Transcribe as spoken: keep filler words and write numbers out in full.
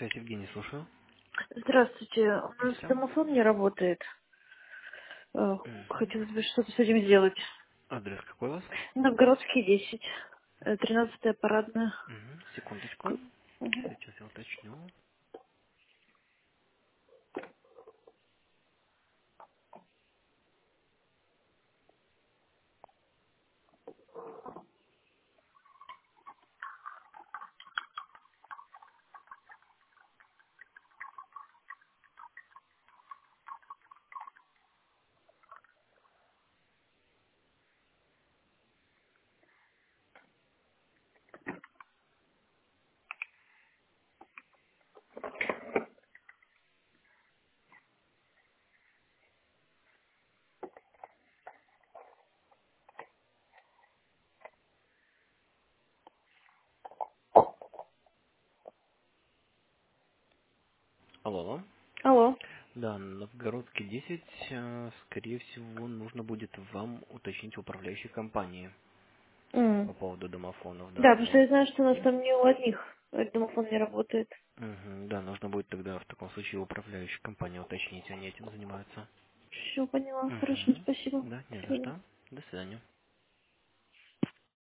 связь, Евгений, слушаю. Здравствуйте. У нас Все. домофон не работает. Э, Мгм. Хотелось бы что-то с этим сделать. Адрес какой у вас? Новгородский десять. Э, тринадцатая парадная. Мгм. Секундочку. Мгм. Сейчас я уточню. Алло, алло. Алло. Да, Новгородский десять. э, Скорее всего, нужно будет вам уточнить в управляющей компании М. по поводу домофонов, Да, да. потому что Ну, я знаю, что у нас там не у одних э, домофон не работает. мгм, да, нужно будет тогда в таком случае в управляющей компании уточнить, они этим занимаются. Все поняла. Хорошо, Угу. спасибо. Да, До не за свидания. что. До свидания.